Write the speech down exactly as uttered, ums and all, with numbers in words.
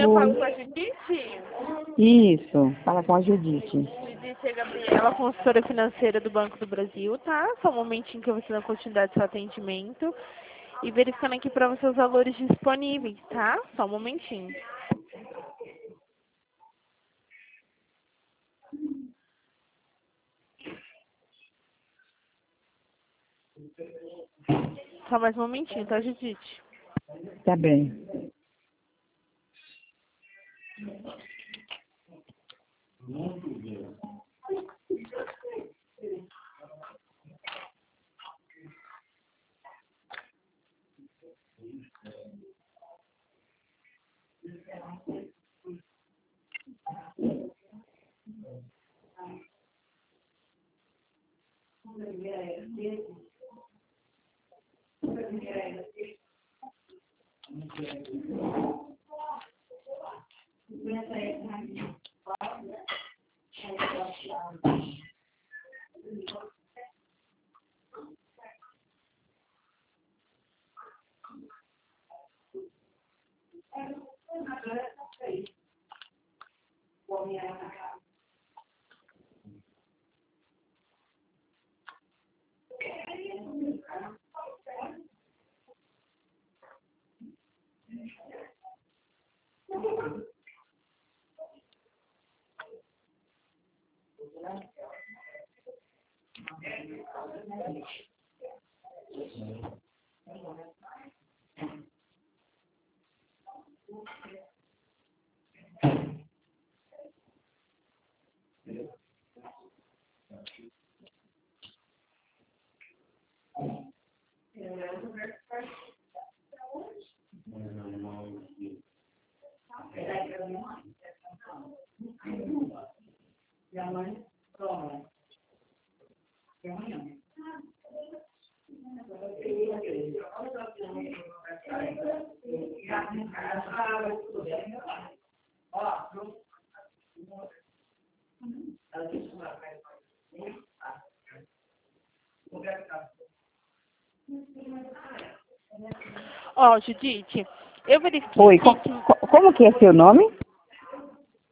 eu falo com a Judite? Isso, fala com a Judite. Judite é Gabriela, consultora financeira do Banco do Brasil, tá? Só um momentinho que eu vou dar continuidade ao seu atendimento. E verificando aqui para você os valores disponíveis, tá? Só um momentinho. Só mais um momentinho, tá, Judite? Tá bem. Ó, Judite, eu verifiquei Oi, aqui co que... co como que é seu nome?